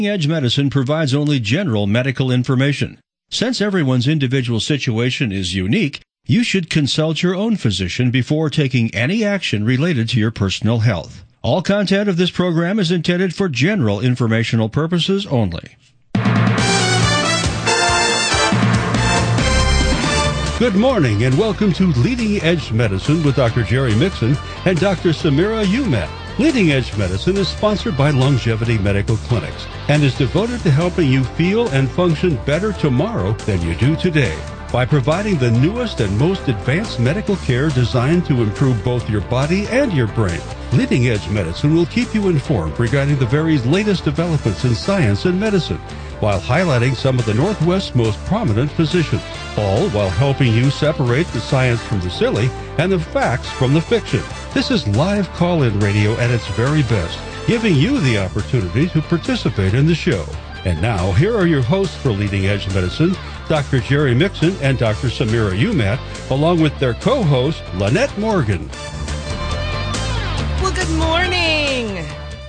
Edge Medicine provides only general medical information. Since everyone's individual situation is unique, you should consult your own physician before taking any action related to your personal health. All content of this program is intended for general informational purposes only. Good morning and welcome to Leading Edge Medicine with Dr. Jerry Mixon and Dr. Samira Umat. Leading Edge Medicine is sponsored by Longevity Medical Clinics and is devoted to helping you feel and function better tomorrow than you do today by providing the newest and most advanced medical care designed to improve both your body and your brain. Leading Edge Medicine will keep you informed regarding the very latest developments in science and medicine while highlighting some of the Northwest's most prominent physicians, all while helping you separate the science from the silly and the facts from the fiction. This is live call-in radio at its very best, giving you the opportunity to participate in the show. And now, here are your hosts for Leading Edge Medicine, Dr. Jerry Mixon and Dr. Samira Umat, along with their co-host, Lynette Morgan. Well, good morning.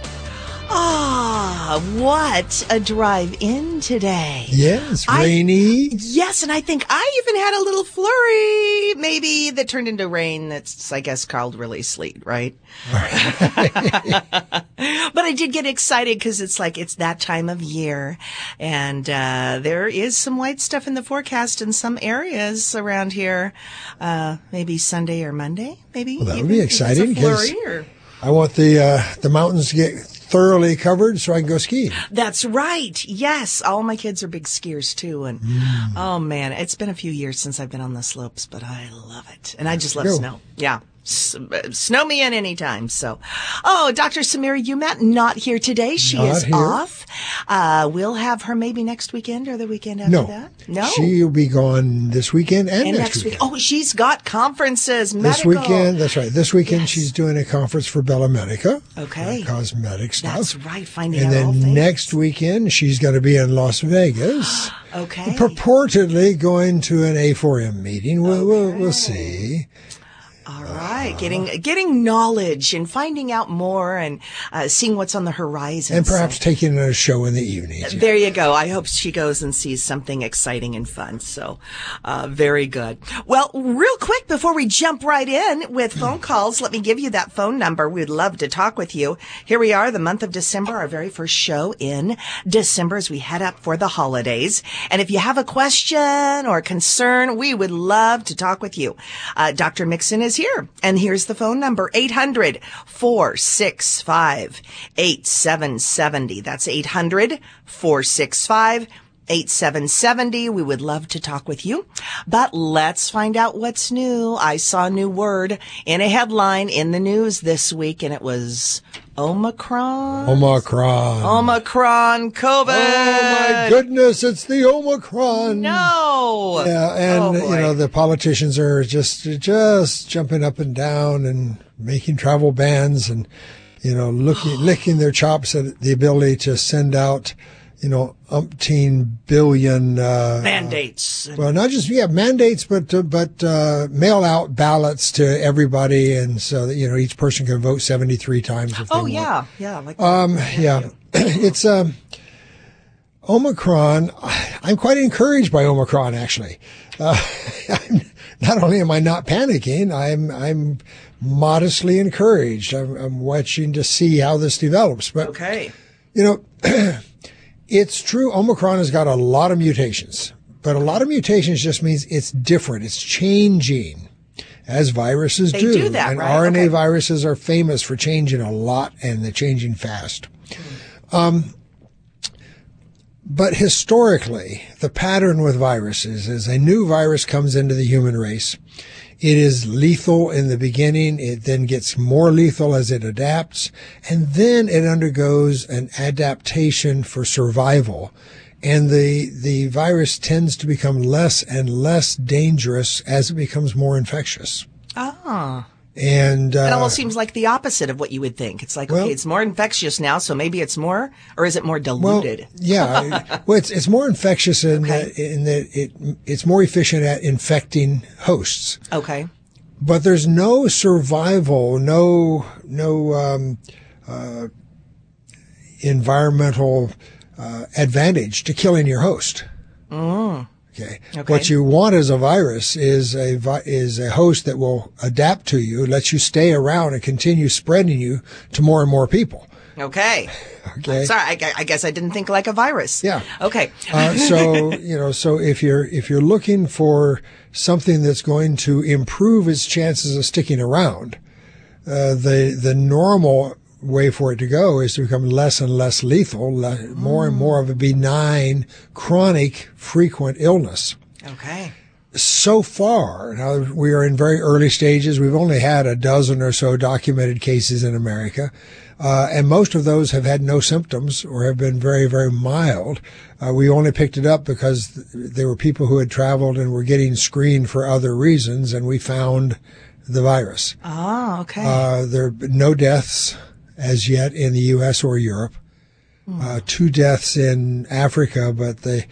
What a drive in today. Yes, rainy. Yes, and I think I even had a little flurry, maybe, that turned into rain that's, I guess, called really sleet, right? But I did get excited because it's that time of year. And there is some white stuff in the forecast in some areas around here. Maybe Sunday or Monday, maybe. Well, that would be exciting because or... I want the mountains to get thoroughly covered so I can go skiing. That's right. Yes. All my kids are big skiers too. And oh man, it's been a few years since I've been on the slopes, but I love it. And I just love snow. Yeah. Snow me in anytime. So, Dr. Samira Umat not here today. She is off. We'll have her maybe next weekend or the weekend after that. No, she'll be gone this weekend and next weekend. Oh, she's got conferences. This weekend. That's right. This weekend she's doing a conference for Bella Medica. Okay. Cosmetic stuff. That's right. Finding and out all then things. Next weekend she's going to be in Las Vegas. Okay. Purportedly going to an A4M meeting. We'll see. All right. Getting knowledge and finding out more and seeing what's on the horizon. And perhaps taking a show in the evenings. There you go. I hope she goes and sees something exciting and fun. So, very good. Well, real quick before we jump right in with phone calls, let me give you that phone number. We'd love to talk with you. Here we are, the month of December, our very first show in December as we head up for the holidays. And if you have a question or concern, we would love to talk with you. Dr. Mixon is here. And here's the phone number, 800-465-8770. That's 800-465-8770. We would love to talk with you. But let's find out what's new. I saw a new word in a headline in the news this week, and it was Omicron. Omicron COVID. Oh my goodness, it's the Omicron. No. Yeah, and the politicians are just jumping up and down and making travel bans and licking their chops at the ability to send out umpteen billion mandates. Well, not just mandates, but mail out ballots to everybody, and so that each person can vote 73 times. If they want. Yeah. It's Omicron. I'm quite encouraged by Omicron, actually. Not only am I not panicking, I'm modestly encouraged. I'm watching to see how this develops. But okay, it's true. Omicron has got a lot of mutations, but a lot of mutations just means it's different. It's changing, as viruses do. They do that, and right? RNA viruses are famous for changing a lot, and they're changing fast. But historically, the pattern with viruses is a new virus comes into the human race. It is lethal in the beginning. It then gets more lethal as it adapts. And then it undergoes an adaptation for survival. And the virus tends to become less and less dangerous as it becomes more infectious. Ah. And it almost seems like the opposite of what you would think. It's like, okay, it's more infectious now, so maybe it's more, or is it more diluted? Well, it's more infectious in that it's more efficient at infecting hosts. Okay. But there's no survival, no environmental advantage to killing your host. Okay. What you want as a virus is a host that will adapt to you, lets you stay around and continue spreading you to more and more people. Okay. Okay. Sorry, I guess I didn't think like a virus. Yeah. Okay. So if you're looking for something that's going to improve its chances of sticking around, the normal way for it to go is to become less and less lethal, more and more of a benign, chronic, frequent illness. Okay. So far, now we are in very early stages. We've only had a dozen or so documented cases in America. And most of those have had no symptoms or have been very, very mild. We only picked it up because there were people who had traveled and were getting screened for other reasons, and we found the virus. Oh, okay. There have been no deaths as yet in the U.S. or Europe. 2 deaths in Africa, but the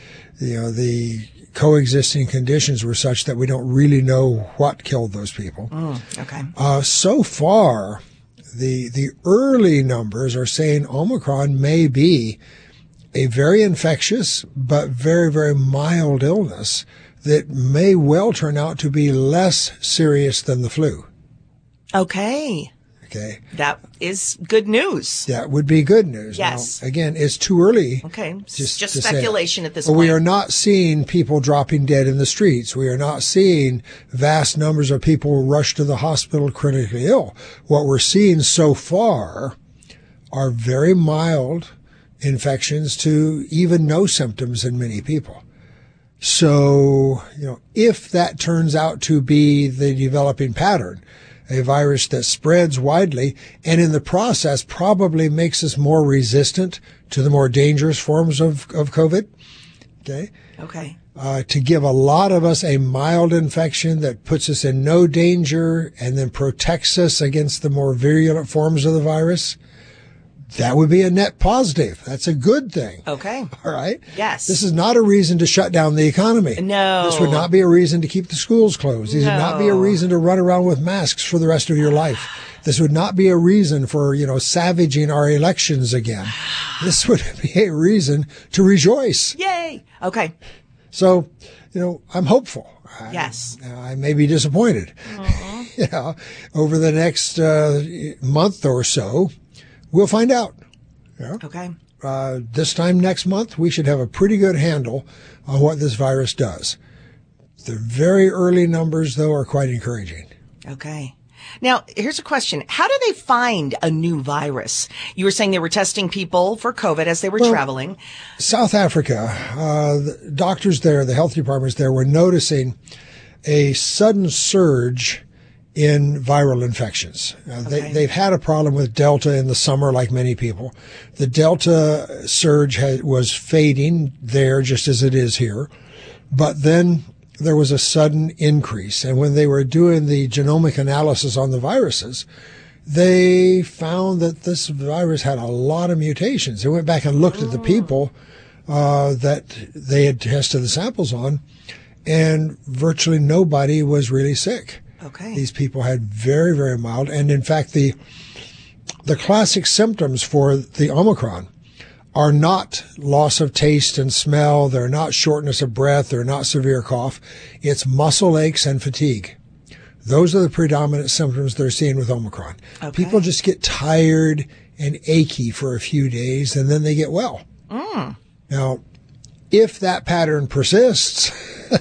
coexisting conditions were such that we don't really know what killed those people. Okay. So far, the early numbers are saying Omicron may be a very infectious but very, very mild illness that may well turn out to be less serious than the flu. Okay. Okay. That is good news. That would be good news. Yes. Now, again, it's too early. Okay. Just to speculation at this point. point. We are not seeing people dropping dead in the streets. We are not seeing vast numbers of people rush to the hospital critically ill. What we're seeing so far are very mild infections to even no symptoms in many people. So, if that turns out to be the developing pattern, a virus that spreads widely and in the process probably makes us more resistant to the more dangerous forms of COVID. Okay. Okay. To give a lot of us a mild infection that puts us in no danger and then protects us against the more virulent forms of the virus. That would be a net positive. That's a good thing. Okay. All right. Yes. This is not a reason to shut down the economy. No. This would not be a reason to keep the schools closed. This would not be a reason to run around with masks for the rest of your life. This would not be a reason for, savaging our elections again. This would be a reason to rejoice. Yay. Okay. So, I'm hopeful. Yes. I may be disappointed. Over the next month or so, we'll find out. Yeah. Okay. This time next month, we should have a pretty good handle on what this virus does. The very early numbers, though, are quite encouraging. Okay. Now, here's a question. How do they find a new virus? You were saying they were testing people for COVID as they were traveling. South Africa, the doctors there, the health departments there were noticing a sudden surge in viral infections. They've had a problem with Delta in the summer, like many people. The Delta surge was fading there just as it is here. But then there was a sudden increase. And when they were doing the genomic analysis on the viruses, they found that this virus had a lot of mutations. They went back and looked at the people that they had tested the samples on, and virtually nobody was really sick. Okay. These people had very, very mild. And in fact, the classic symptoms for the Omicron are not loss of taste and smell. They're not shortness of breath. They're not severe cough. It's muscle aches and fatigue. Those are the predominant symptoms they're seeing with Omicron. Okay. People just get tired and achy for a few days, and then they get well. Now, if that pattern persists,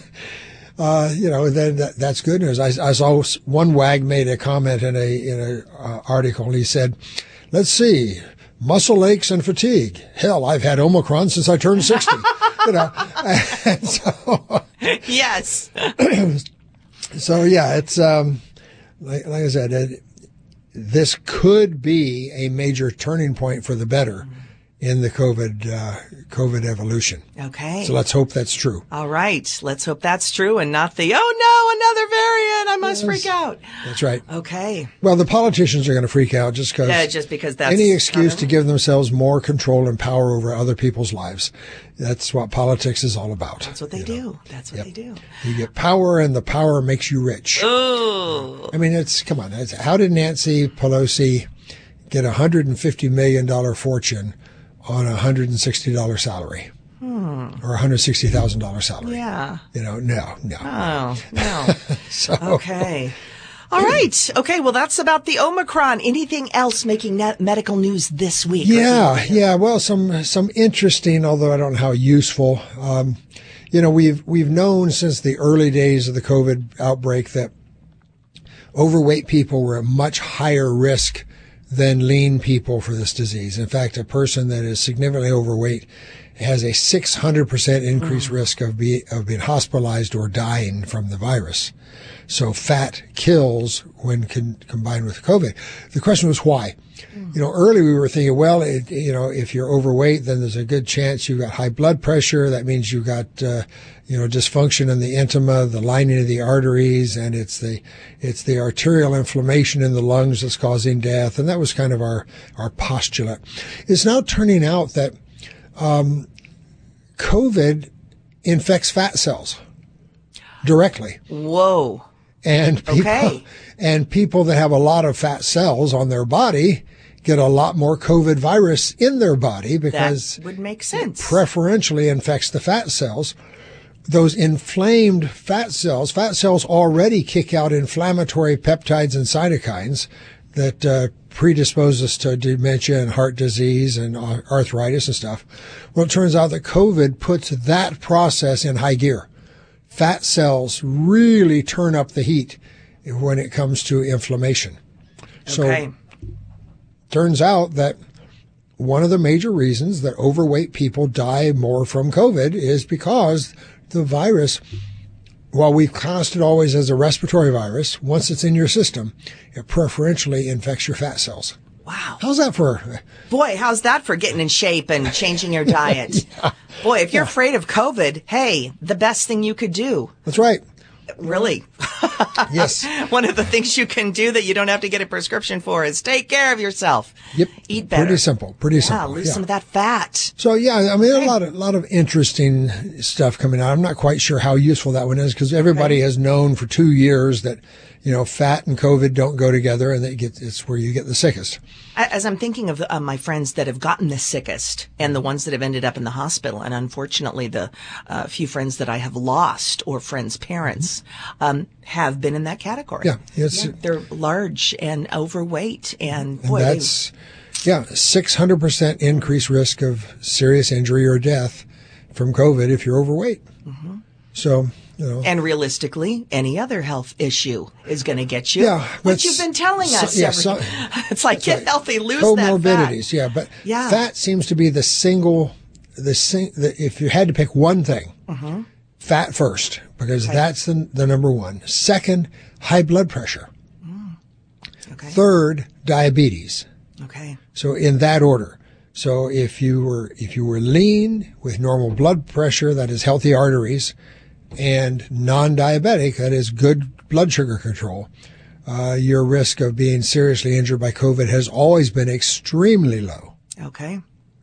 then that's good news. I saw one wag made a comment in a article, and he said, "Let's see, muscle aches and fatigue. Hell, I've had Omicron since I turned 60." And so Yes. So yeah, it's like I said, this could be a major turning point for the better in the COVID evolution. Okay. So let's hope that's true. All right. Let's hope that's true and not the, oh no, another variant. I must freak out. That's right. Okay. Well, the politicians are going to freak out just because that's any excuse to give themselves more control and power over other people's lives. That's what politics is all about. That's what they do. That's what they do. You get power, and the power makes you rich. Oh. I mean, come on. How did Nancy Pelosi get $150 million fortune on a $160 salary or $160,000 salary. Yeah. No. Oh, no. So, Okay. All right. Okay. Well, that's about the Omicron. Anything else making medical news this week? Yeah. Well, some interesting, although I don't know how useful. We've known since the early days of the COVID outbreak that overweight people were at much higher risk than lean people for this disease. In fact, a person that is significantly overweight has a 600% increased risk of being hospitalized or dying from the virus. So fat kills when combined with COVID. The question was why? Early we were thinking, well, if you're overweight, then there's a good chance you've got high blood pressure. That means you've got, dysfunction in the intima, the lining of the arteries, and it's the arterial inflammation in the lungs that's causing death. And that was kind of our postulate. It's now turning out that, COVID infects fat cells directly. Whoa. And people that have a lot of fat cells on their body get a lot more COVID virus in their body because that would make sense. It preferentially infects the fat cells. Those inflamed fat cells already kick out inflammatory peptides and cytokines that predispose us to dementia and heart disease and arthritis and stuff. Well, it turns out that COVID puts that process in high gear. Fat cells really turn up the heat when it comes to inflammation. So, turns out that one of the major reasons that overweight people die more from COVID is because the virus, while we've classed it always as a respiratory virus, once it's in your system, it preferentially infects your fat cells. Wow. How's that for? Boy, how's that for getting in shape and changing your diet? Yeah. Boy, if you're afraid of COVID, hey, the best thing you could do. That's right. Really? Yes. One of the things you can do that you don't have to get a prescription for is take care of yourself. Yep. Eat better. Pretty simple. Lose some of that fat. So a lot of interesting stuff coming out. I'm not quite sure how useful that one is because everybody has known for 2 years that, fat and COVID don't go together and it's where you get the sickest. As I'm thinking of my friends that have gotten the sickest and the ones that have ended up in the hospital, and unfortunately the few friends that I have lost or friends' parents have been in that category. Yeah, they're large and overweight, and 600% increased risk of serious injury or death from COVID if you're overweight. Mm-hmm. So. And realistically, any other health issue is going to get you. Yeah, what you've been telling us. It's like get healthy, lose comorbidities. that fat. Fat seems to be if you had to pick one thing, fat first, because that's the number one. Second, high blood pressure. Okay. Third, diabetes. Okay. So in that order. So if you were lean with normal blood pressure, that is healthy arteries, and non-diabetic, that is good blood sugar control, your risk of being seriously injured by COVID has always been extremely low. Okay.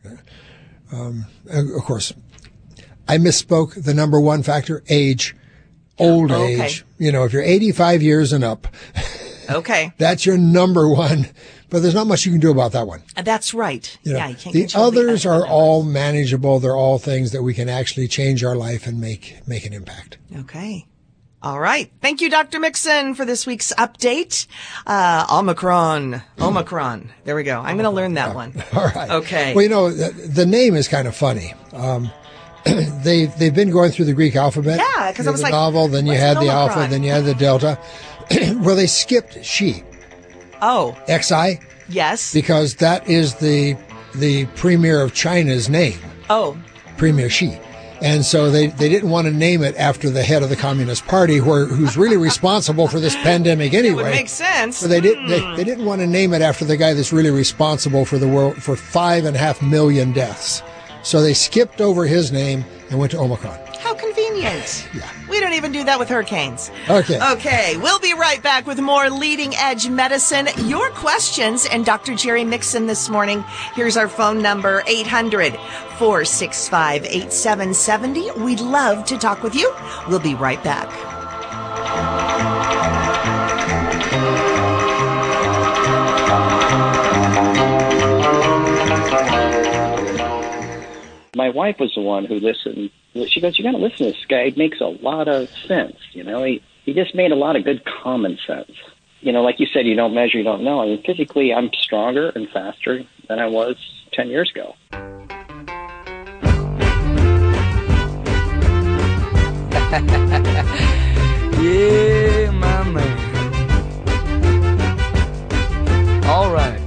Of course, I misspoke. The number one factor, age, old age. If you're 85 years and up, that's your number one. But there's not much you can do about that one. That's right. You can't the others are all manageable. They're all things that we can actually change our life and make an impact. Okay. All right. Thank you, Dr. Mixon, for this week's update. Omicron. There we go. I'm going to learn that one. All right. Okay. Well, the name is kind of funny. They've been going through the Greek alphabet. Yeah, because I was the like, novel, then you had the alpha, then you had the delta. Well, they skipped Xi. Oh. XI? Yes. Because that is the premier of China's name. Oh. Premier Xi. And so they didn't want to name it after the head of the Communist Party, who's really responsible for this pandemic anyway. It would make sense. So they didn't want to name it after the guy that's really responsible for the world for 5.5 million deaths. So they skipped over his name and went to Omicron. How convenient. Yeah. We don't even do that with hurricanes. Okay. We'll be right back with more Leading Edge Medicine. Your questions and Dr. Jerry Mixon this morning. Here's our phone number, 800-465-8770. We'd love to talk with you. We'll be right back. wife was the one who listened. She goes, "You got to listen to this guy. It makes a lot of sense. You know, he just made a lot of good common sense. You know, like you said, you don't measure, you don't know. I mean, physically, I'm stronger and faster than I was 10 years ago." Yeah, my man. All right.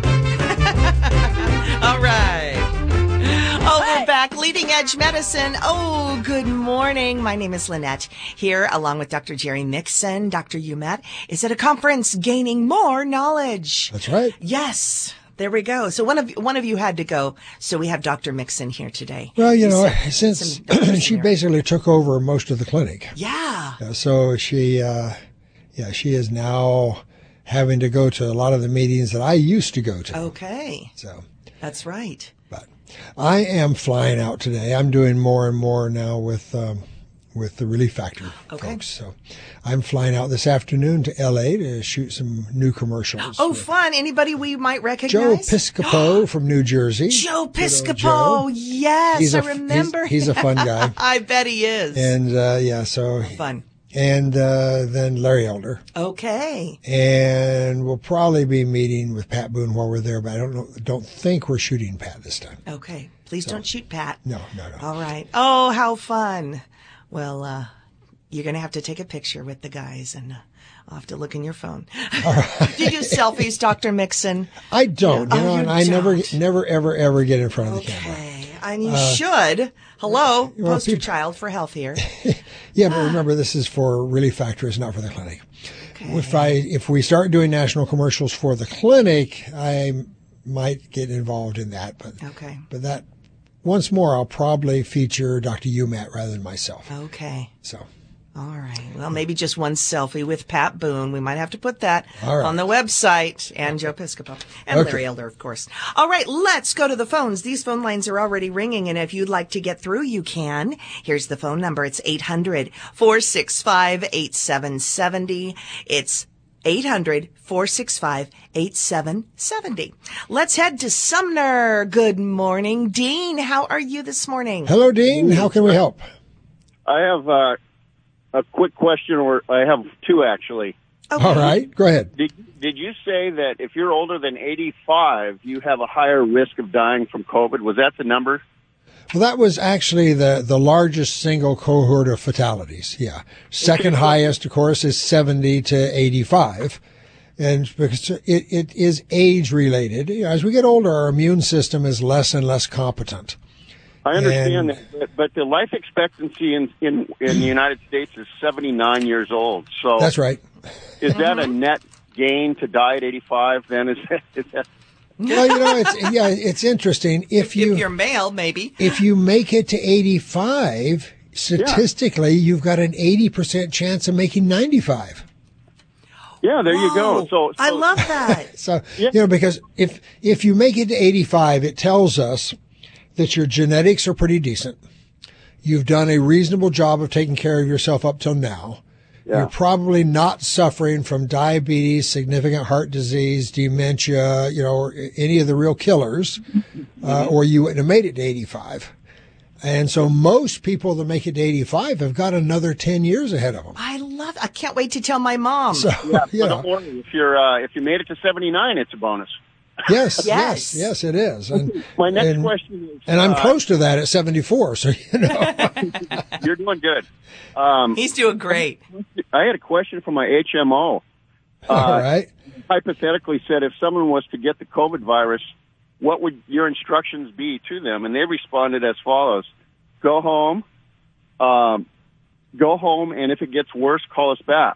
All right. Oh, we're back. Leading Edge Medicine. Oh, good morning. My name is Lynette, here along with Dr. Jerry Mixon. Dr. Umat is at a conference gaining more knowledge. That's right. Yes. There we go. So one of you had to go. So we have Dr. Mixon here today. Well, since she basically took over most of the clinic. Yeah. So she is now having to go to a lot of the meetings that I used to go to. Okay. So that's right. But I am flying out today. I'm doing more and more now with the Relief Factor folks. So I'm flying out this afternoon to L.A. to shoot some new commercials. Oh, fun. Anybody we might recognize? Joe Piscopo from New Jersey. Joe Piscopo. Yes, I remember. He's a fun guy. I bet he is. And, so. Fun. And then Larry Elder. Okay. And we'll probably be meeting with Pat Boone while we're there, but I don't think we're shooting Pat this time. Okay. Please don't shoot Pat. No. All right. Oh, how fun. Well, you're going to have to take a picture with the guys, and I'll have to look in your phone. Right. Do you do selfies, Dr. Mixon? I don't, and I never, ever get in front of the camera. Okay. And you should. Hello, poster child for health here. Yeah, but remember, this is for Relief Factor, it's not for the clinic. Okay. If we start doing national commercials for the clinic, I might get involved in that. But that, once more, I'll probably feature Dr. Umat rather than myself. Okay. So. All right. Well, maybe just one selfie with Pat Boone. We might have to put that right. on the website. And Joe Piscopo. And Larry Elder, of course. All right. Let's go to the phones. These phone lines are already ringing. And if you'd like to get through, you can. Here's the phone number. It's 800-465-8770. It's 800-465-8770. Let's head to Sumner. Good morning. Dean, how are you this morning? Hello, Dean. How can we help? I have a quick question, or I have two, actually. Okay. All right. Go ahead. Did you say that if you're older than 85, you have a higher risk of dying from COVID? Was that the number? Well, that was actually the largest single cohort of fatalities. Yeah. Second highest, of course, is 70 to 85. And because it is age related. As we get older, our immune system is less and less competent. I understand that, but the life expectancy in the United States is 79 years old. So that's right. Is that a net gain to die at 85? Then is that? Well, it's interesting. If you're male, maybe. If you make it to 85, statistically, you've got an 80% chance of making 95. Yeah, there you go. So I love that. So because if you make it to 85, it tells us that your genetics are pretty decent. You've done a reasonable job of taking care of yourself up till now. Yeah. You're probably not suffering from diabetes, significant heart disease, dementia, or any of the real killers, or you wouldn't have made it to 85. And so most people that make it to 85 have got another 10 years ahead of them. I can't wait to tell my mom. So, But don't worry, if you made it to 79, it's a bonus. Yes, it is. And my next question is, and I'm close to that at 74, so you're doing good. He's doing great. I had a question for my HMO. All right. Hypothetically said, if someone was to get the COVID virus, what would your instructions be to them? And they responded as follows: go home, and if it gets worse, call us back.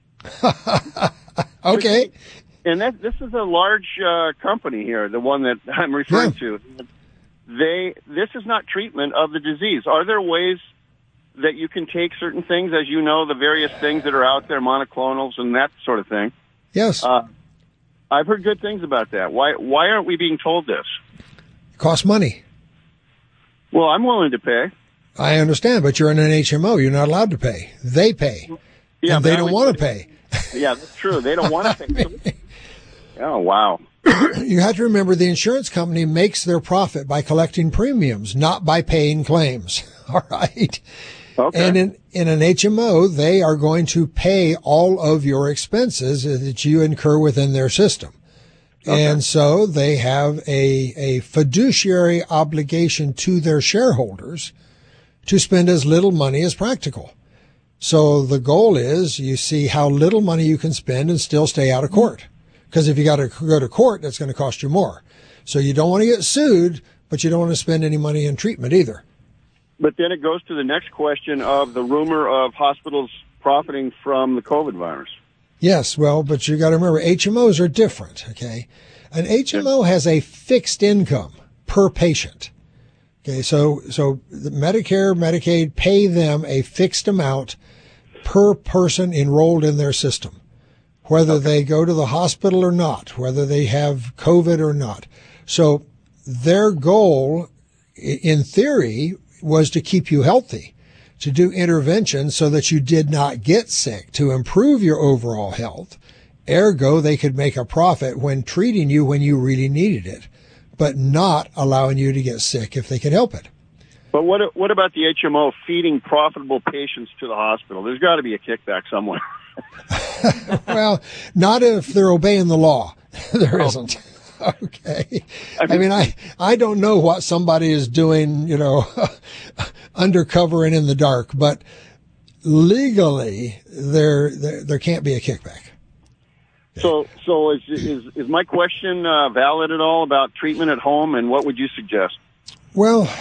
Okay. And this is a large company here, the one that I'm referring to. This is not treatment of the disease. Are there ways that you can take certain things, as you know, the various things that are out there, monoclonals and that sort of thing? Yes. I've heard good things about that. Why aren't we being told this? It costs money. Well, I'm willing to pay. I understand, but you're in an HMO. You're not allowed to pay. They pay. Yeah, and they don't want to pay. Yeah, that's true. They don't want to pay. Oh, wow. you have to remember the insurance company makes their profit by collecting premiums, not by paying claims. All right. Okay. And in an HMO, they are going to pay all of your expenses that you incur within their system. Okay. And so they have a fiduciary obligation to their shareholders to spend as little money as practical. So the goal is you see how little money you can spend and still stay out of court. Because if you got to go to court, that's going to cost you more. So you don't want to get sued, but you don't want to spend any money in treatment either. But then it goes to the next question of the rumor of hospitals profiting from the COVID virus. Yes, well, but you got to remember, HMOs are different, okay? An HMO has a fixed income per patient. Okay, so the Medicare, Medicaid pay them a fixed amount per person enrolled in their system, whether they go to the hospital or not, whether they have COVID or not. So their goal, in theory, was to keep you healthy, to do interventions so that you did not get sick, to improve your overall health. Ergo, they could make a profit when treating you when you really needed it, but not allowing you to get sick if they could help it. But what about the HMO feeding profitable patients to the hospital? There's got to be a kickback somewhere. Well, not if they're obeying the law. There isn't. Okay. I mean, I don't know what somebody is doing, undercover and in the dark, but legally there can't be a kickback. So is my question valid at all about treatment at home, and what would you suggest? Well,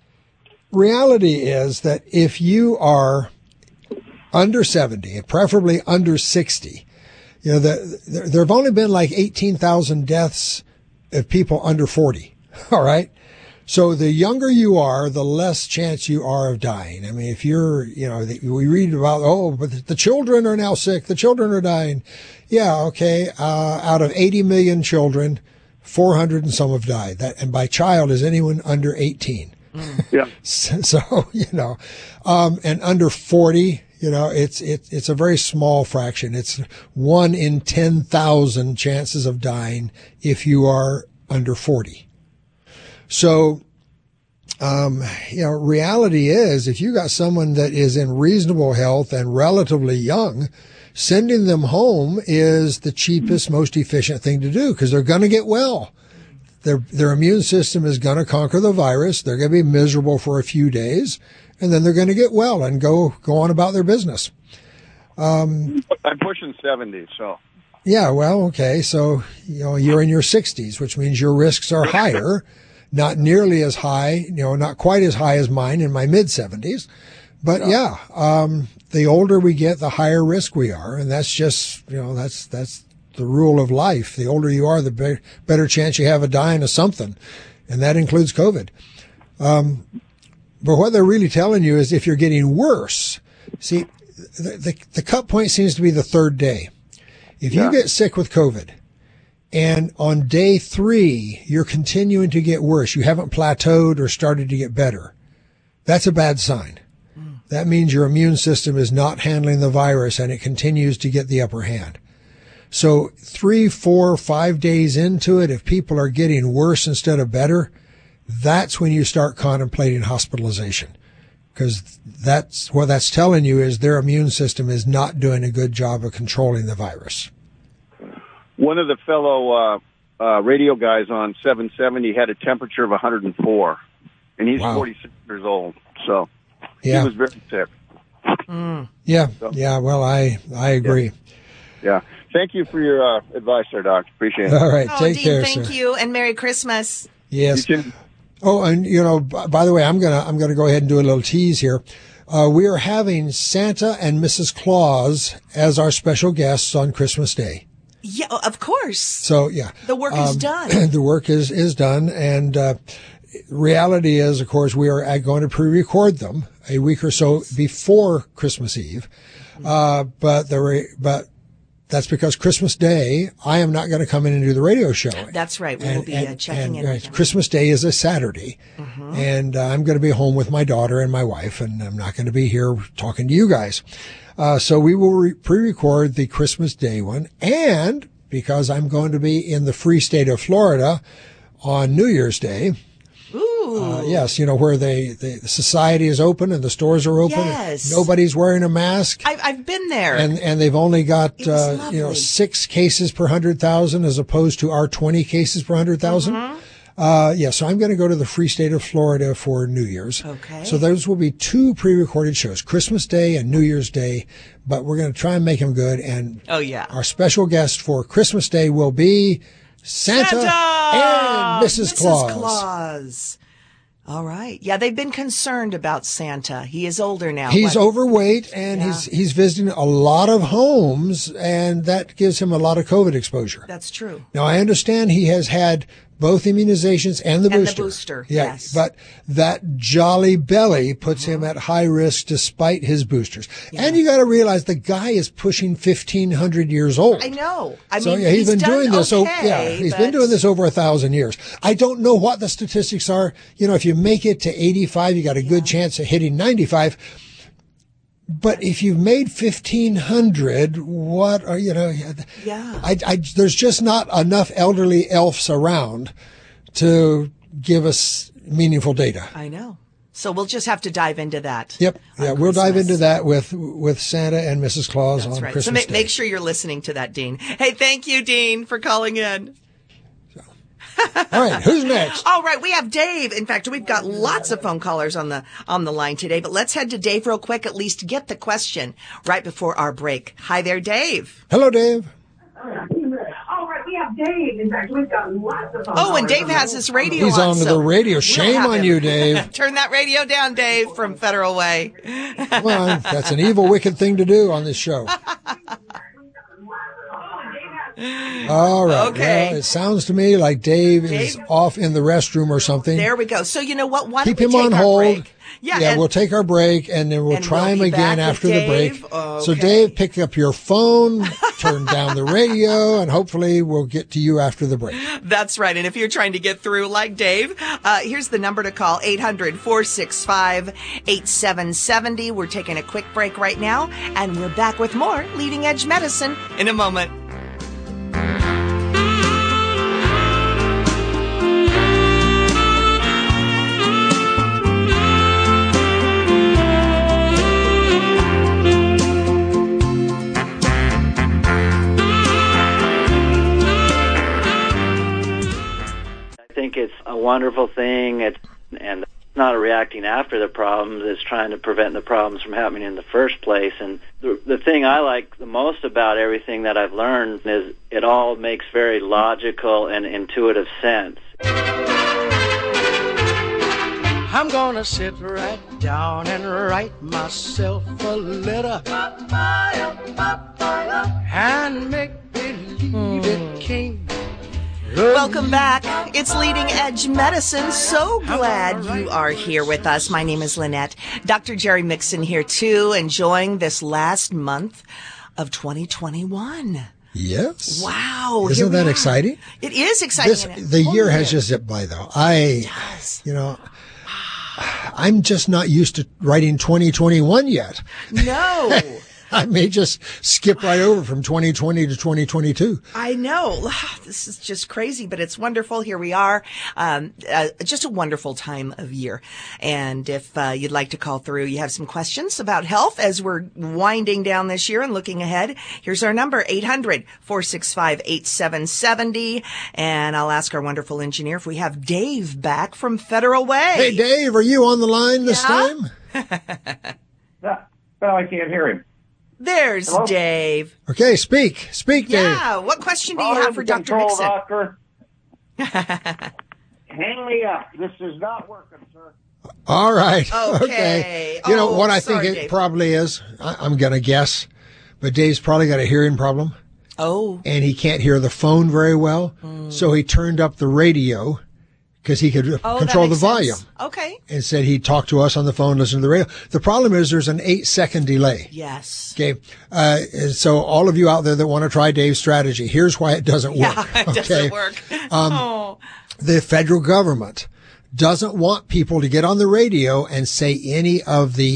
reality is that if you are under 70, preferably under 60, there have only been like 18,000 deaths of people under 40. All right. So the younger you are, the less chance you are of dying. I mean, if you're, we read about, but the children are now sick. The children are dying. Yeah. Okay. Out of 80 million children, 400 and some have died. And by child is anyone under 18. Yeah. So, and under 40, it's a very small fraction. It's 1 in 10,000 chances of dying if you are under 40. So, reality is if you got someone that is in reasonable health and relatively young, sending them home is the cheapest, most efficient thing to do because they're going to get well. Their immune system is going to conquer the virus. They're going to be miserable for a few days, and then they're going to get well and go on about their business. I'm pushing 70, so. Yeah, well, okay. So, you're in your 60s, which means your risks are higher, not nearly as high, not quite as high as mine in my mid 70s. But the older we get, the higher risk we are. And that's just, that's the rule of life. The older you are, the better chance you have of dying of something. And that includes COVID. But what they're really telling you is if you're getting worse, see, the cut point seems to be the third day. If you get sick with COVID and on day 3, you're continuing to get worse, you haven't plateaued or started to get better, that's a bad sign. That means your immune system is not handling the virus and it continues to get the upper hand. So 3, 4, 5 days into it, if people are getting worse instead of better, that's when you start contemplating hospitalization. Because what that's telling you is their immune system is not doing a good job of controlling the virus. One of the fellow radio guys on 770 had a temperature of 104, and he's 46 years old. So he was very sick. Yeah, well, I agree. Yeah. Thank you for your advice there, Doc. Appreciate it. All right, take Dean, care, thank sir. you, and Merry Christmas. Yes. You too. Oh, and by the way, I'm gonna go ahead and do a little tease here. We are having Santa and Mrs. Claus as our special guests on Christmas Day. Yeah, of course. So yeah, the work is done. The work is done, and reality is, of course, we are going to pre-record them a week or so before Christmas Eve. But that's because Christmas Day, I am not going to come in and do the radio show. That's right. We will be checking in. Right, Christmas Day is a Saturday, and I'm going to be home with my daughter and my wife, and I'm not going to be here talking to you guys. So we will pre-record the Christmas Day one, and because I'm going to be in the free state of Florida on New Year's Day. Ooh. Yes, where the society is open and the stores are open. Yes. Nobody's wearing a mask. I've been there. And they've only got, It was lovely. 6 cases per 100,000 as opposed to our 20 cases per 100,000. So I'm going to go to the free state of Florida for New Year's. Okay. So those will be 2 pre-recorded shows, Christmas Day and New Year's Day, but we're going to try and make them good. And Oh, yeah. our special guest for Christmas Day will be Santa and Mrs. Claus. All right. Yeah, they've been concerned about Santa. He is older now. He's What? overweight and he's visiting a lot of homes, and that gives him a lot of COVID exposure. That's true. Now, I understand he has had both immunizations and the booster. Yes. But that jolly belly puts him at high risk despite his boosters. Yeah. And you got to realize the guy is pushing 1,500 years old. I know. He's been doing this. He's been doing this over 1,000 years. I don't know what the statistics are. If you make it to 85, you got a good chance of hitting 95. But if you've made 1,500, what are, Yeah. there's just not enough elderly elves around to give us meaningful data. I know. So we'll just have to dive into that. Yep. Yeah, we'll dive into that with Santa and Mrs. Claus That's on right. Christmas So Day. make sure you're listening to that, Dean. Hey, thank you, Dean, for calling in. All right, who's next? All right, we have Dave. In fact, we've got lots of phone callers on the line today, but let's head to Dave real quick, at least get the question right before our break. Hi there, Dave. Hello, Dave. All right, we have Dave. In fact, we've got lots of phone Oh, and callers Dave has his radio He's on. on so the radio. we'll Shame have on him. you, Dave. Turn that radio down, Dave, from Federal Way. Well, that's an evil, wicked thing to do on this show. All right. Okay. Well, it sounds to me like Dave is off in the restroom or something. There we go. So you know what? Why Keep don't we him on take our hold. break? Yeah, we'll take our break and then we'll and try we'll him be again back with after the break. Dave? Oh, So okay. Dave, pick up your phone, turn down the radio, and hopefully we'll get to you after the break. That's right. And if you're trying to get through like Dave, here's the number to call, 800-465-8770. We're taking a quick break right now, and we're back with more Leading Edge Medicine in a moment. I think it's a wonderful thing, and it's not reacting after the problems, it's trying to prevent the problems from happening in the first place. And the thing I like the most about everything that I've learned is it all makes very logical and intuitive sense. I'm gonna sit right down and write myself a letter and make believe it came. Welcome back. It's Leading Edge Medicine. So glad you are here with us. My name is Lynette. Dr. Jerry Mixon here too, enjoying this last month of 2021. Yes. Wow. Isn't that exciting? It is exciting. The year has just zipped by, though. I'm just not used to writing 2021 yet. No. I may just skip right over from 2020 to 2022. I know. This is just crazy, but it's wonderful. Here we are. Just a wonderful time of year. And if you'd like to call through, you have some questions about health as we're winding down this year and looking ahead, here's our number, 800-465-8770. And I'll ask our wonderful engineer if we have Dave back from Federal Way. Hey, Dave, are you on the line this time? Well, I can't hear him. There's Hello? Dave. Okay, speak, Dave. Yeah, what question do you have for Dr. Mixon? Doctor. Hang me up. This is not working, sir. All right. Okay. You know Oh, what I sorry, think it Dave. probably is? I'm going to guess, but Dave's probably got a hearing problem. Oh. And he can't hear the phone very well, so he turned up the radio because he could control the volume. Okay. And said he'd talk to us on the phone, listen to the radio. The problem is there's an 8-second delay. Yes. Okay. And so all of you out there that want to try Dave's strategy, here's why it doesn't work. Yeah, it doesn't work. The federal government doesn't want people to get on the radio and say any of the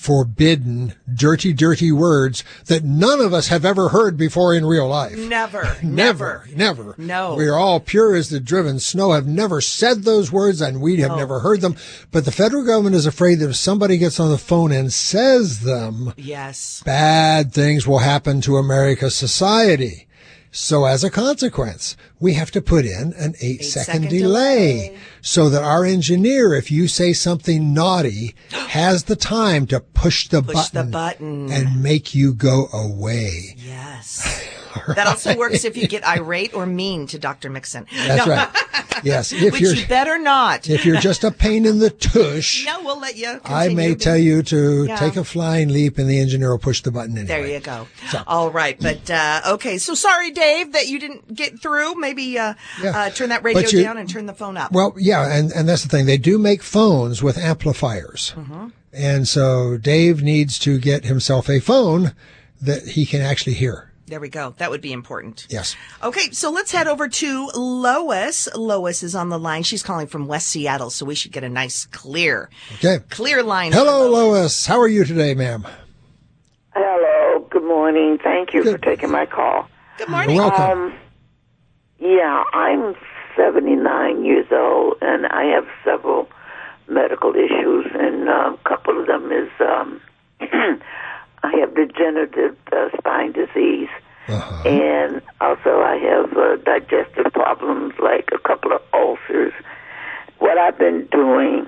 forbidden, dirty, dirty words that none of us have ever heard before in real life. Never. Never. No. We are all pure as the driven snow, have never said those words, and we have never heard them. But the federal government is afraid that if somebody gets on the phone and says them, yes, bad things will happen to America's society. So as a consequence, we have to put in an 8-second delay so that our engineer, if you say something naughty, has the time to push the button and make you go away. Yes. That also works if you get irate or mean to Dr. Mixon. That's right. Yes. Which you better not. If you're just a pain in the tush. No, we'll let you continue. I may tell you to take a flying leap and the engineer will push the button anyway. There you go. So. All right. But, okay. So sorry, Dave, that you didn't get through. Maybe, turn that radio down and turn the phone up. Well, yeah. And that's the thing. They do make phones with amplifiers. Mm-hmm. And so Dave needs to get himself a phone that he can actually hear. There we go. That would be important. Yes. Okay, so let's head over to Lois. Lois is on the line. She's calling from West Seattle, so we should get a nice clear line. Hello, Lois. How are you today, ma'am? Hello. Good morning. Thank you for taking my call. Good morning. You're welcome. I'm 79 years old, and I have several medical issues, and a couple of them is I have degenerative spine disease, and also I have digestive problems, like a couple of ulcers. What I've been doing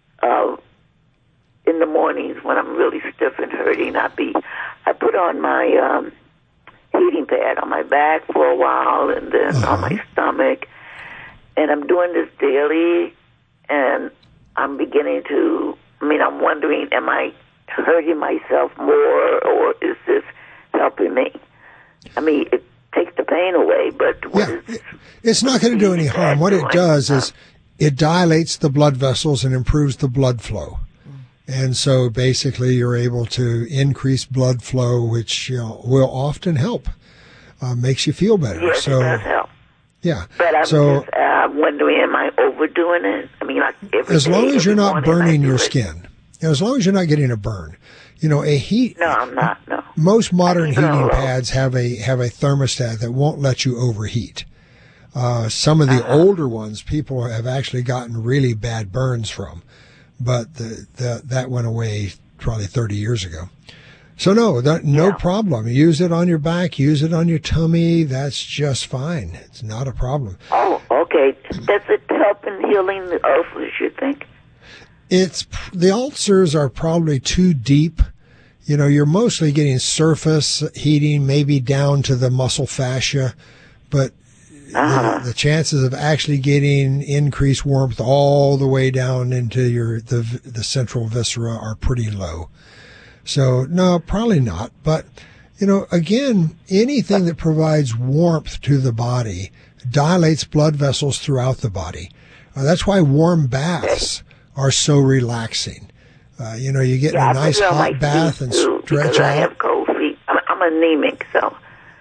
in the mornings when I'm really stiff and hurting, I put on my heating pad on my back for a while, and then on my stomach, and I'm doing this daily, and I'm beginning to, I'm wondering, am I hurting myself more, or is this helping me? It takes the pain away, but it's not going to do any harm. What it does is it dilates the blood vessels and improves the blood flow. And so basically you're able to increase blood flow, which will often help. Makes you feel better. Yes, so, it does help. Yeah. But I'm just wondering, am I overdoing it? As long as you're not burning your skin. As long as you're not getting a burn, a heat. No, I'm not. No. Most modern heating pads have a thermostat that won't let you overheat. Some of the older ones, people have actually gotten really bad burns from, but that went away probably 30 years ago. So no problem. Use it on your back. Use it on your tummy. That's just fine. It's not a problem. Oh, okay. Does it help in healing the ulcers, you think? The ulcers are probably too deep. You're mostly getting surface heating, maybe down to the muscle fascia, but the chances of actually getting increased warmth all the way down into the central viscera are pretty low. So no, probably not. But, again, anything that provides warmth to the body dilates blood vessels throughout the body. That's why warm baths are so relaxing. You get in a nice hot bath and stretch out. I have cold feet. I'm anemic, so.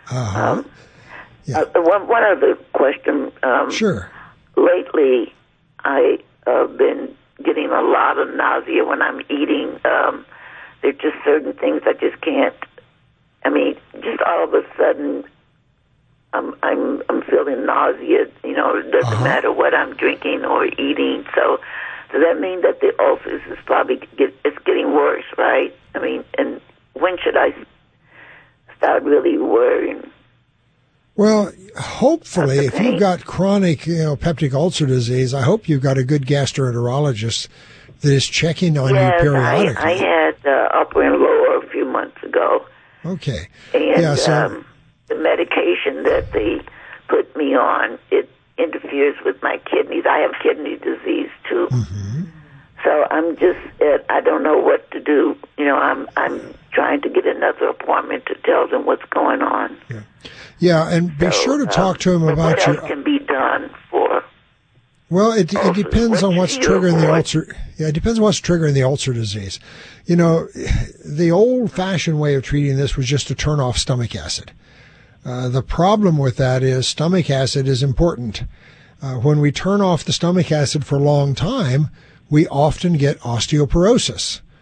One other question. Sure. Lately, I have been getting a lot of nausea when I'm eating. There's just certain things I just can't. Just all of a sudden, I'm feeling nausea. It doesn't matter what I'm drinking or eating. So. Does that mean that the ulcers is probably it's getting worse, right? And when should I start really worrying? Well, hopefully, if you've got chronic, peptic ulcer disease, I hope you've got a good gastroenterologist that is checking on you periodically. I had upper and lower a few months ago. Okay. And the medication that they put me on, it interferes with my kidneys. I have kidney disease too. Mm-hmm. So I'm just I don't know what to do. I'm trying to get another appointment to tell them what's going on. Yeah, and be sure to talk to him about what else can be done for. Well, it depends on what's triggering the ulcer. Yeah, it depends on what's triggering the ulcer disease. The old-fashioned way of treating this was just to turn off stomach acid. The problem with that is stomach acid is important. When we turn off the stomach acid for a long time, we often get osteoporosis.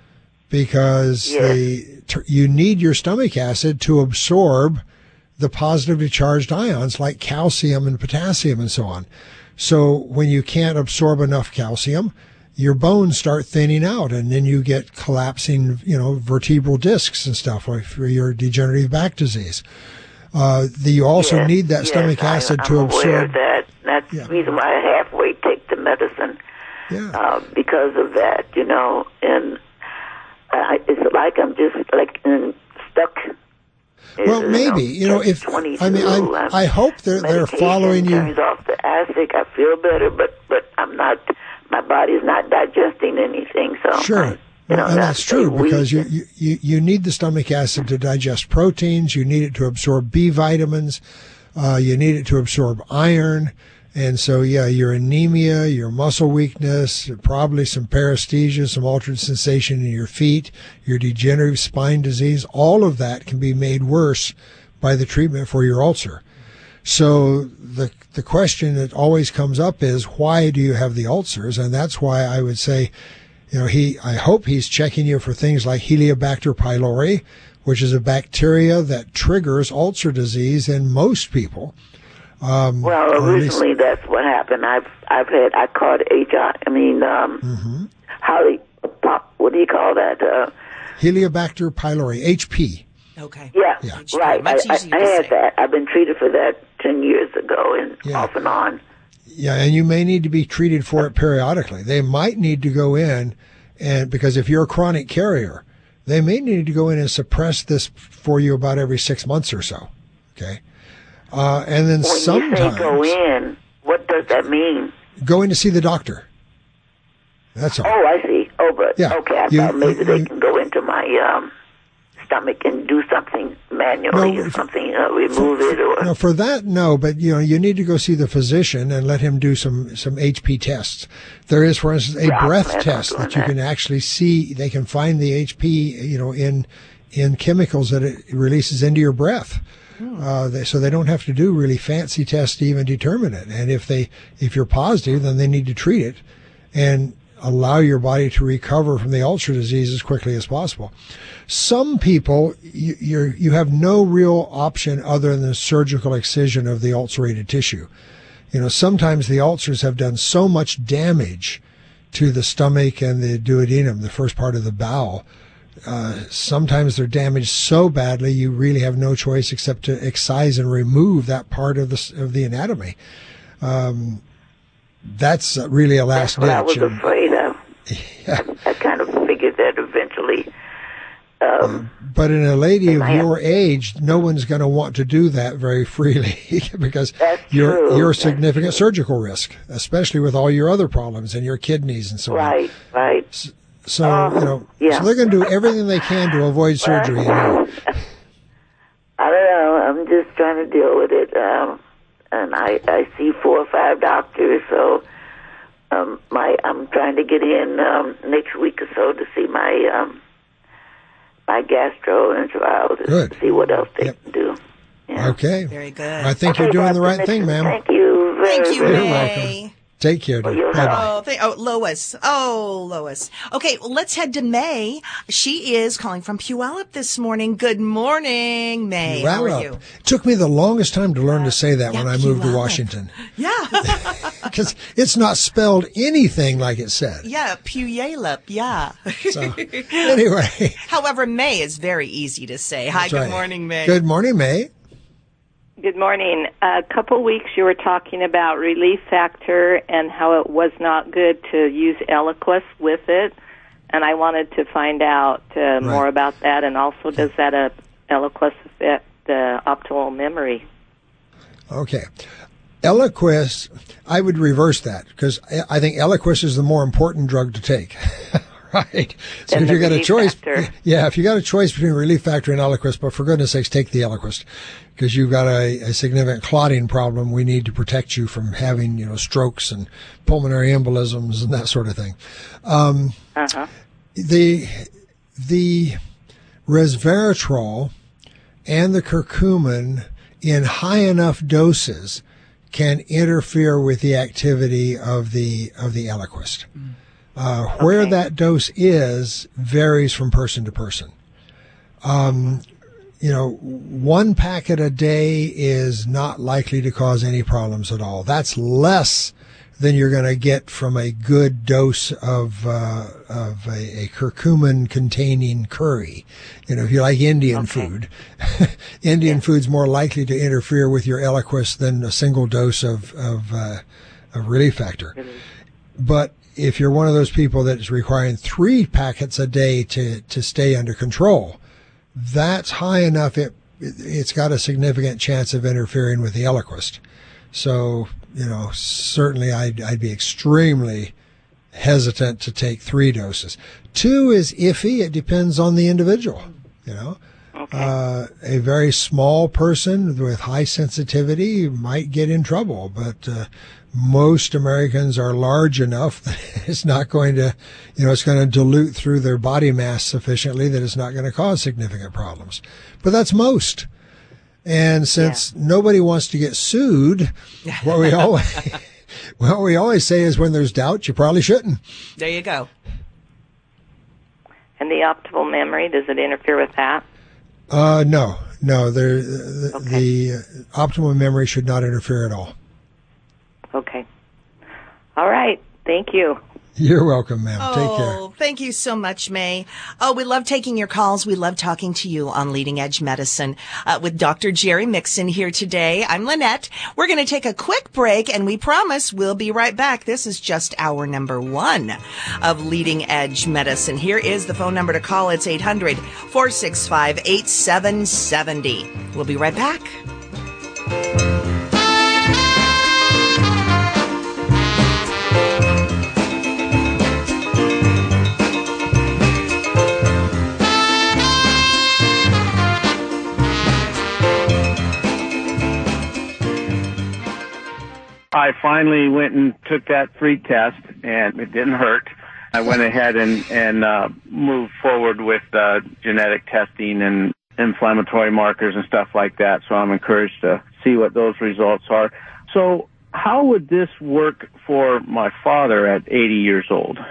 because you need your stomach acid to absorb the positively charged ions like calcium and potassium and so on. So when you can't absorb enough calcium, your bones start thinning out, and then you get collapsing, vertebral discs and stuff, like for your degenerative back disease. You also need that stomach acid to absorb. I'm aware of that. That's the reason why I halfway take the medicine. Because of that, and it's like I'm just stuck. Well, maybe I hope they're following you. Turns off the acid. I feel better, but I'm not. My body's not digesting anything. So sure. And that's true because you need the stomach acid to digest proteins. You need it to absorb B vitamins. You need it to absorb iron. And so, your anemia, your muscle weakness, probably some paresthesia, some altered sensation in your feet, your degenerative spine disease, all of that can be made worse by the treatment for your ulcer. So the question that always comes up is, why do you have the ulcers? And that's why I would say, I hope he's checking you for things like Helicobacter pylori, which is a bacteria that triggers ulcer disease in most people. Well, originally that's what happened. I caught what do you call that? Helicobacter pylori, HP. Okay. Yeah, HP. right. Much I easier to had say. that. I've been treated for that 10 years ago and off and on. Yeah, and you may need to be treated for it periodically. They might need to go in, and because if you're a chronic carrier, they may need to go in and suppress this for you about every 6 months or so. Okay. And then when sometimes you say go in, what does that mean? Go in to see the doctor. That's all. Oh, I see. Oh, but okay. I thought maybe they can go into my stomach and do something manually or something, remove it or. No, for that, no. But you need to go see the physician and let him do some HP tests. There is, for instance, a breath test that you can actually see. They can find the HP, in chemicals that it releases into your breath. So they don't have to do really fancy tests to even determine it. And if you're positive, then they need to treat it and allow your body to recover from the ulcer disease as quickly as possible. Some people, you have no real option other than the surgical excision of the ulcerated tissue. Sometimes the ulcers have done so much damage to the stomach and the duodenum, the first part of the bowel. Sometimes they're damaged so badly you really have no choice except to excise and remove that part of the anatomy. That's really a last ditch. That's what I was afraid of. Yeah. I kind of figured that eventually. But in a lady of your age, no one's going to want to do that very freely because you're a significant surgical risk, especially with all your other problems and your kidneys and so on. Right. So, so they're going to do everything they can to avoid surgery. I don't know. I'm just trying to deal with it. And I see 4 or 5 doctors, so I'm trying to get in next week or so to see my gastroenterologist to see what else they can do. Yeah. Okay. Very good. I think you're doing the right thing, ma'am. Thank you very May. much. You're welcome. Take care, dear. Bye-bye. Lois. Lois. Okay, well, let's head to May. She is calling from Puyallup this morning. Good morning, May. How are you? It took me the longest time to learn to say that when I moved to Washington. Yeah. Because it's not spelled anything like it said. Yeah, Puyallup, yeah. So, anyway. However, May is very easy to say. Hi, good morning, May. Good morning, May. Good morning. A couple weeks you were talking about Relief Factor and how it was not good to use Eliquis with it, and I wanted to find out more about that, and also does that Eliquis affect optimal memory? Okay. Eliquis, I would reverse that because I think Eliquis is the more important drug to take. Right. So if you got a choice, if you got a choice between Relief Factor and Eliquis, but for goodness sakes, take the Eliquis because you've got a significant clotting problem. We need to protect you from having, strokes and pulmonary embolisms and that sort of thing. The resveratrol and the curcumin in high enough doses can interfere with the activity of the Eliquis. Where that dose is varies from person to person. One packet a day is not likely to cause any problems at all. That's less than you're going to get from a good dose of a curcumin containing curry. If you like Indian food, Indian food's more likely to interfere with your Eliquis than a single dose of Relief Factor. But if you're one of those people that is requiring 3 packets a day to stay under control, that's high enough. It's got a significant chance of interfering with the Eliquis. So, certainly I'd be extremely hesitant to take 3 doses. 2 is iffy. It depends on the individual, A very small person with high sensitivity might get in trouble, but most Americans are large enough that it's not going to, it's going to dilute through their body mass sufficiently that it's not going to cause significant problems. But that's most. And since nobody wants to get sued, what we always say is when there's doubt, you probably shouldn't. There you go. And the optimal memory, does it interfere with that? No. The optimal memory should not interfere at all. Okay. All right. Thank you. You're welcome, ma'am. Take care. Oh, thank you so much, May. Oh, we love taking your calls. We love talking to you on Leading Edge Medicine with Dr. Jerry Mixon here today. I'm Lynette. We're going to take a quick break, and we promise we'll be right back. This is just hour number 1 of Leading Edge Medicine. Here is the phone number to call. It's 800-465-8770. We'll be right back. I finally went and took that free test, and it didn't hurt. I went ahead and moved forward with genetic testing and inflammatory markers and stuff like that, so I'm encouraged to see what those results are. So how would this work for my father at 80 years old?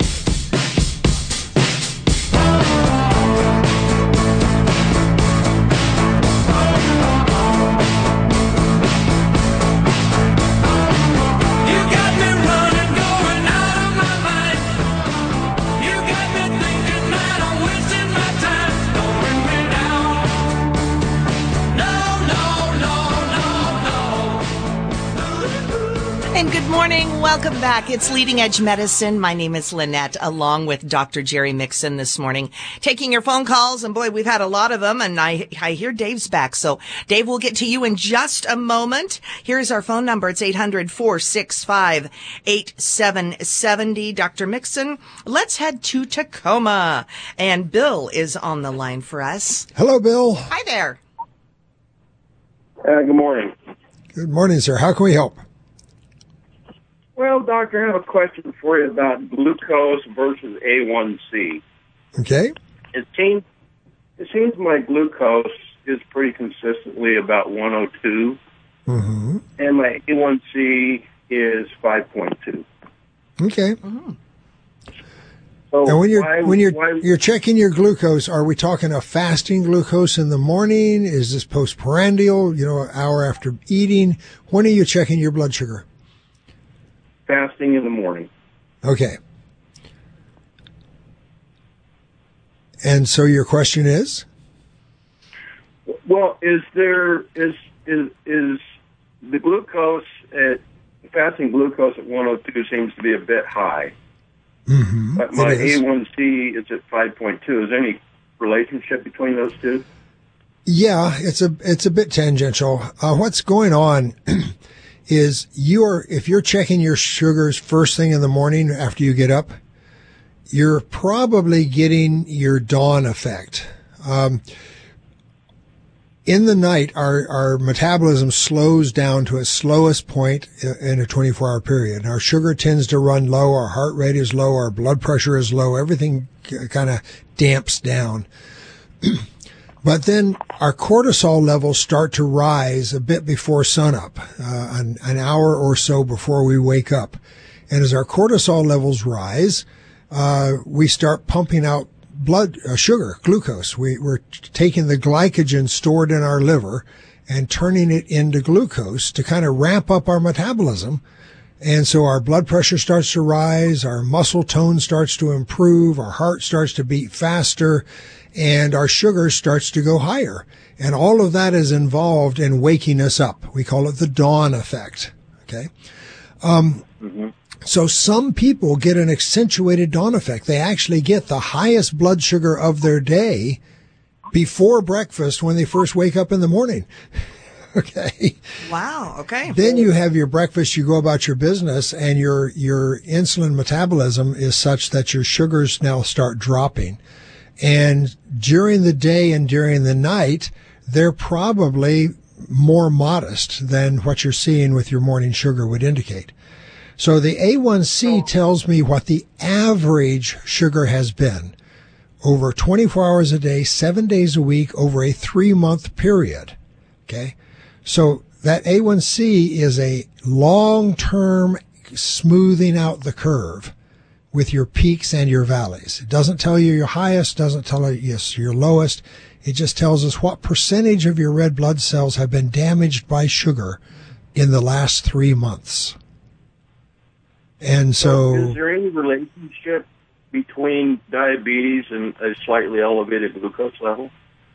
Good morning. Welcome back. It's Leading Edge Medicine. My name is Lynette, along with Dr. Jerry Mixon this morning, taking your phone calls. And boy, we've had a lot of them. And I hear Dave's back. So Dave, we'll get to you in just a moment. Here's our phone number. It's 800-465-8770. Dr. Mixon, let's head to Tacoma. And Bill is on the line for us. Hello, Bill. Hi there. Good morning. Good morning, sir. How can we help? Well, doctor, I have a question for you about glucose versus A1C. Okay. It seems my glucose is pretty consistently about 102, and my A1C is 5.2. Okay. So and when you're checking your glucose, are we talking a fasting glucose in the morning? Is this postprandial? An hour after eating? When are you checking your blood sugar? Fasting in the morning. Okay. And so your question is? Well, is the glucose fasting glucose at 102 seems to be a bit high. Mm-hmm. But my A1C is at 5.2. Is there any relationship between those two? Yeah, it's a bit tangential. What's going on is if you're checking your sugars first thing in the morning after you get up, you're probably getting your dawn effect. In the night, our metabolism slows down to its slowest point in a 24-hour period. Our sugar tends to run low, our heart rate is low, our blood pressure is low, everything kind of damps down. But then our cortisol levels start to rise a bit before sunup, an hour or so before we wake up. And as our cortisol levels rise, we start pumping out blood sugar, glucose. We're taking the glycogen stored in our liver and turning it into glucose to kind of ramp up our metabolism. And so our blood pressure starts to rise, our muscle tone starts to improve, our heart starts to beat faster, and our sugar starts to go higher. And all of that is involved in waking us up. We call it the dawn effect. Okay. So some people get an accentuated dawn effect. They actually get the highest blood sugar of their day before breakfast when they first wake up in the morning. Okay. Wow. Okay. Then you have your breakfast, you go about your business, and your insulin metabolism is such that your sugars now start dropping. And during the day and during the night, they're probably more modest than what you're seeing with your morning sugar would indicate. So the A1C tells me what the average sugar has been over 24 hours a day, 7 days a week, over a 3-month period. Okay. So that A1C is a long-term smoothing out the curve with your peaks and your valleys. It doesn't tell you your highest, doesn't tell you your lowest. It just tells us what percentage of your red blood cells have been damaged by sugar in the last 3 months. And so, is there any relationship between diabetes and a slightly elevated glucose level?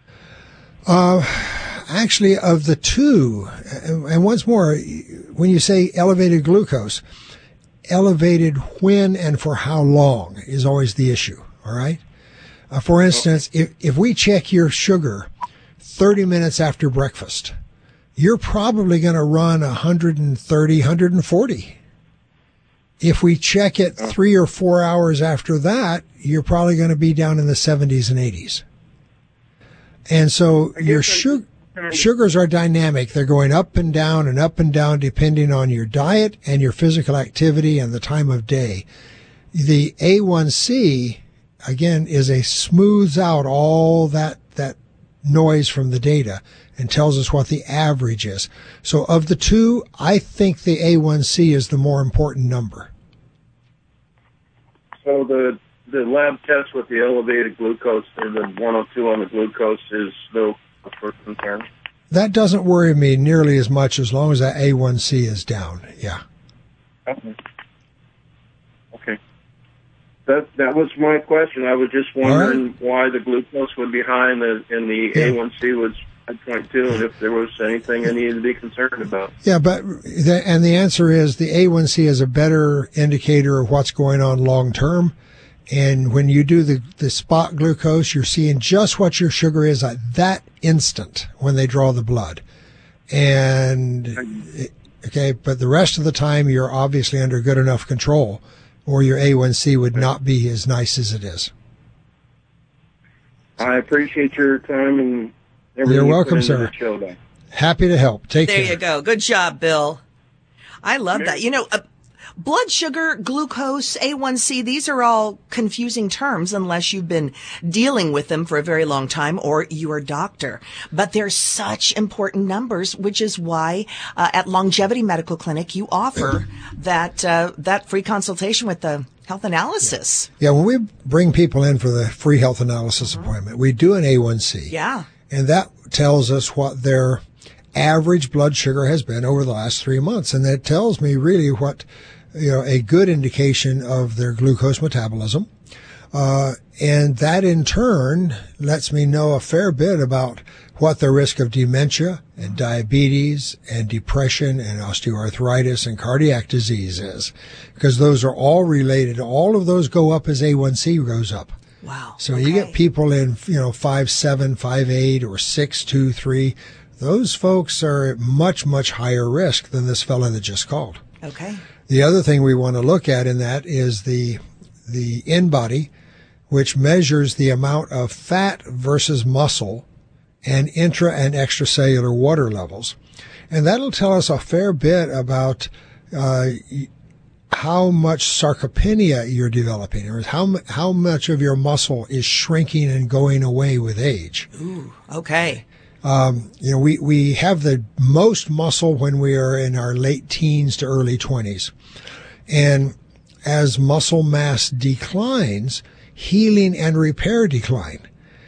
Actually, of the two, and once more, when you say elevated glucose, elevated when and for how long is always the issue. All right. For instance, if we check your sugar 30 minutes after breakfast, you're probably going to run 130, 140. If we check it 3 or 4 hours after that, you're probably going to be down in the 70s and 80s. And so your sugars are dynamic. They're going up and down depending on your diet and your physical activity and the time of day. The A1C, again, smooths out all that noise from the data and tells us what the average is. So of the two, I think the A1C is the more important number. So the lab test with the elevated glucose or the 102 on the glucose is still the first concern? That doesn't worry me nearly as much as long as that A1C is down. Yeah. Okay. That was my question. I was just wondering why the glucose would be high and the A1C was 5.2, and if there was anything I needed to be concerned about. Yeah, but the answer is the A1C is a better indicator of what's going on long term. And when you do the spot glucose, you're seeing just what your sugar is at that instant when they draw the blood. And okay, but the rest of the time you're obviously under good enough control, or your A1C would not be as nice as it is. I appreciate your time and everything. You're welcome, sir. The show today. Happy to help. Take care. There you go. Good job, Bill. I love that. You know, blood sugar, glucose, A1C, these are all confusing terms unless you've been dealing with them for a very long time or you're a doctor. But they're such important numbers, which is why at Longevity Medical Clinic you offer that free consultation with the health analysis. Yeah, when we bring people in for the free health analysis appointment, we do an A1C. Yeah. And that tells us what their average blood sugar has been over the last 3 months. And that tells me really what, a good indication of their glucose metabolism. And that in turn lets me know a fair bit about what the risk of dementia and diabetes and depression and osteoarthritis and cardiac disease is, because those are all related. All of those go up as A1C goes up. Wow. So you get people in, 5'7", 5'8", or 6'2", 3. Those folks are at much, much higher risk than this fella that just called. Okay. The other thing we want to look at in that is the InBody, which measures the amount of fat versus muscle and intra and extracellular water levels. And that'll tell us a fair bit about how much sarcopenia you're developing, or how much of your muscle is shrinking and going away with age. Ooh, okay. We have the most muscle when we are in our late teens to early 20s. And as muscle mass declines, healing and repair decline.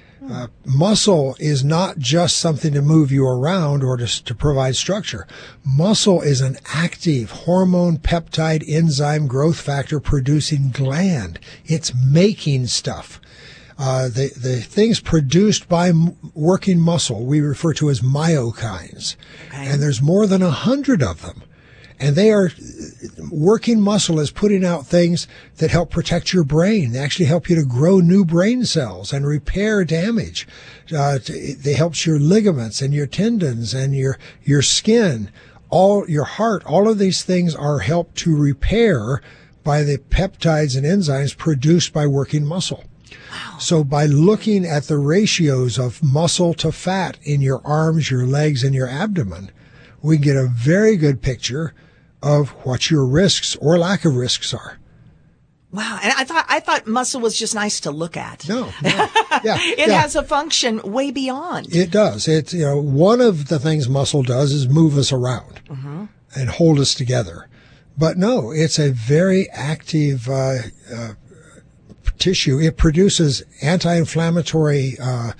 Muscle is not just something to move you around or to provide structure. Muscle is an active hormone, peptide, enzyme, growth factor producing gland. It's making stuff. The things produced by working muscle we refer to as myokines. Okay. And there's more than 100 of them. And they are, working muscle is putting out things that help protect your brain. They actually help you to grow new brain cells and repair damage. They help your ligaments and your tendons and your skin, your heart. All of these things are helped to repair by the peptides and enzymes produced by working muscle. Wow. So by looking at the ratios of muscle to fat in your arms, your legs, and your abdomen, we get a very good picture of what your risks or lack of risks are. Wow. And I thought muscle was just nice to look at. No. Yeah. It has a function way beyond. It does. It's, one of the things muscle does is move us around and hold us together. But no, it's a very active, tissue. It produces anti-inflammatory,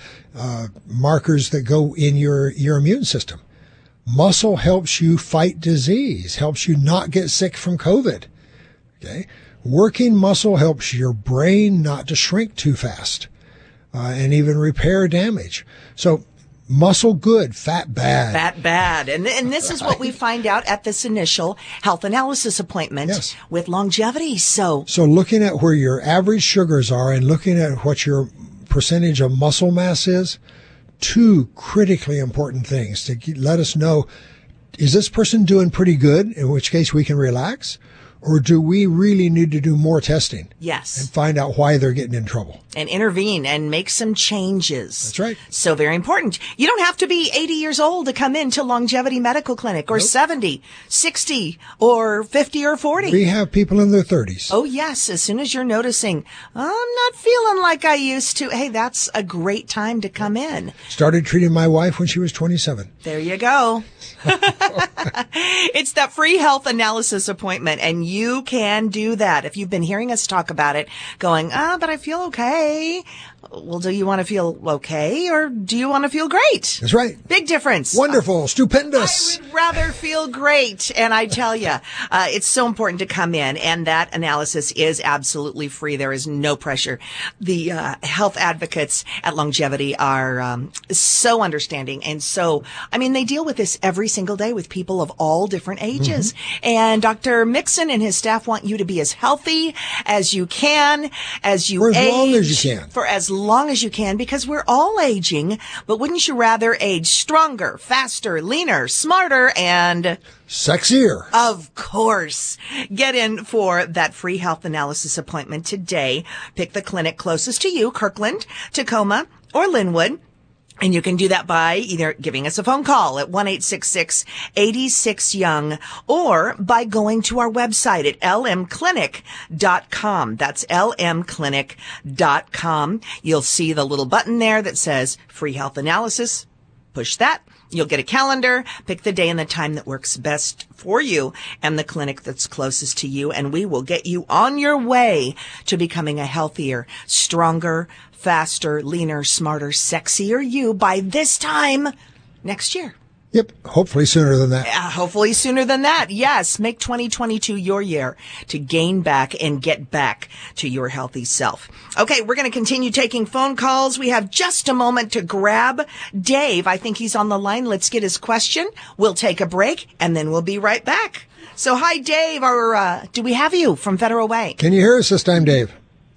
markers that go in your immune system. Muscle helps you fight disease, helps you not get sick from COVID. Okay. Working muscle helps your brain not to shrink too fast, and even repair damage. So muscle good, fat bad. Fat bad. And this is what we find out at this initial health analysis appointment with Longevity. So looking at where your average sugars are and looking at what your percentage of muscle mass is, two critically important things to let us know, is this person doing pretty good, in which case we can relax, or do we really need to do more testing? Yes. And find out why they're getting in trouble. And intervene and make some changes. That's right. So very important. You don't have to be 80 years old to come into Longevity Medical Clinic, or 70, 60, or 50 or 40. We have people in their 30s. Oh, yes. As soon as you're noticing, I'm not feeling like I used to. Hey, that's a great time to come in. Started treating my wife when she was 27. There you go. It's that free health analysis appointment, and you can do that. If you've been hearing us talk about it, going, but I feel okay. Well, do you want to feel okay, or do you want to feel great? That's right. Big difference. Wonderful. Stupendous. I would rather feel great. And I tell you, it's so important to come in, and that analysis is absolutely free. There is no pressure. The health advocates at Longevity are so understanding, and so, they deal with this every single day with people of all different ages. And Dr. Mixon and his staff want you to be as healthy as you can, as you age. For as long as you can. For as long as you can, because we're all aging, but wouldn't you rather age stronger, faster, leaner, smarter, and sexier? Of course. Get in for that free health analysis appointment today. Pick the clinic closest to you, Kirkland, Tacoma, or Linwood. And you can do that by either giving us a phone call at 1-866-86-YOUNG or by going to our website at lmclinic.com. That's lmclinic.com. You'll see the little button there that says free health analysis. Push that. You'll get a calendar, pick the day and the time that works best for you and the clinic that's closest to you, and we will get you on your way to becoming a healthier, stronger, faster, leaner, smarter, sexier you by this time next year. Yep. Hopefully sooner than that. Hopefully sooner than that. Yes. Make 2022 your year to gain back and get back to your healthy self. Okay. We're going to continue taking phone calls. We have just a moment to grab Dave. I think he's on the line. Let's get his question. We'll take a break and then we'll be right back. So hi, Dave. Do we have you from Federal Way? Can you hear us this time, Dave?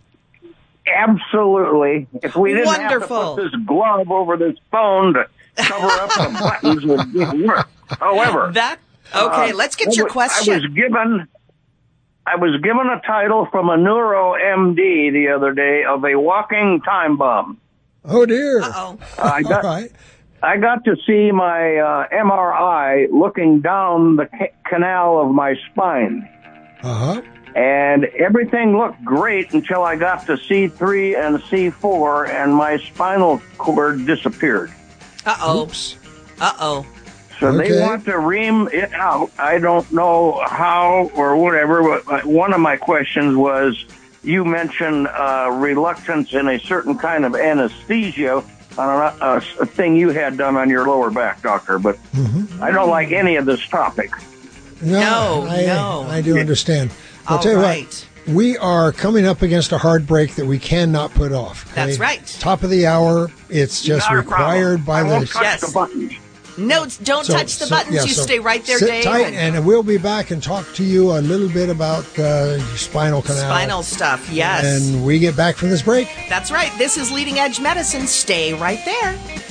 Absolutely. If we didn't have to put this glove over this phone to cover up the buttons, would work. However, let's get your question. I was given a title from a neuro MD the other day of a walking time bomb. Oh dear! I got to see my MRI looking down the canal of my spine. And everything looked great until I got to C3 and C4, and my spinal cord disappeared. Oops. So So they want to ream it out. I don't know how or whatever, but one of my questions was, you mentioned reluctance in a certain kind of anesthesia on a thing you had done on your lower back, doctor, but I don't like any of this topic. No. I do understand. I'll tell you what, we are coming up against a hard break that we cannot put off. Okay? That's right. Top of the hour. It's just required by the buttons. No, don't touch the buttons. You stay right there, sit Dave. Sit tight, and we'll be back and talk to you a little bit about spinal canal. Spinal stuff, yes. And we get back from this break. That's right. This is Leading Edge Medicine. Stay right there.